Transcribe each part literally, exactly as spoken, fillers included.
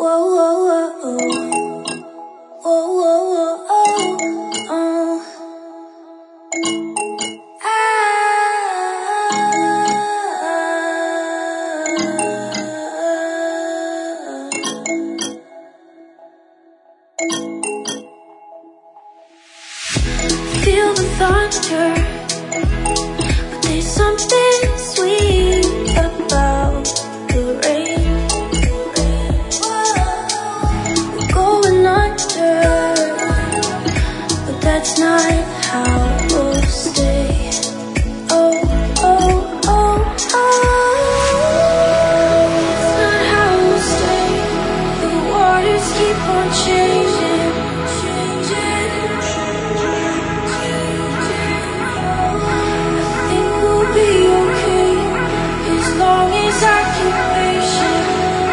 whoa, whoa, whoa, whoa, whoa, whoa, oh, oh. Feel the thunder, but there's something sweet about the rain. We're going under, but that's not how we'll stay. Oh, oh, oh, oh, that's not how we'll stay. The waters keep on changing, changing. Be okay as long as I keep patient.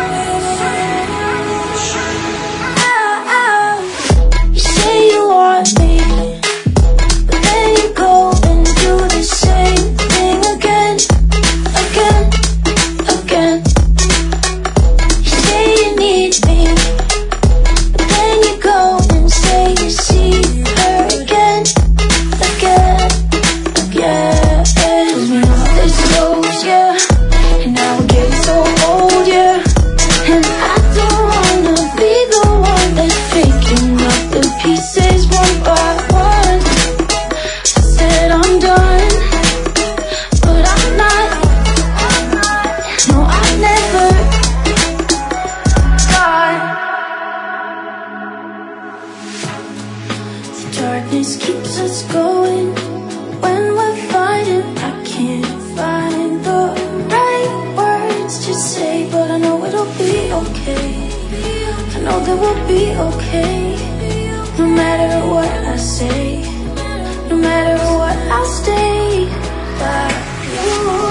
Oh, oh. You say you want me, but then you go and do the same thing again, again, again. You say you need me, but then you go and say you see her again, again, again. This goes, yeah, and now we're getting so old, yeah. And I don't wanna be the one that's picking up the pieces one by one. I said I'm done, but I'm not. No, I've never gone. The darkness keeps us going when we're fighting. I can't find the right words to say, but I know it'll be okay. I know that we'll be okay. No matter what I say, no matter what, I'll stay by you.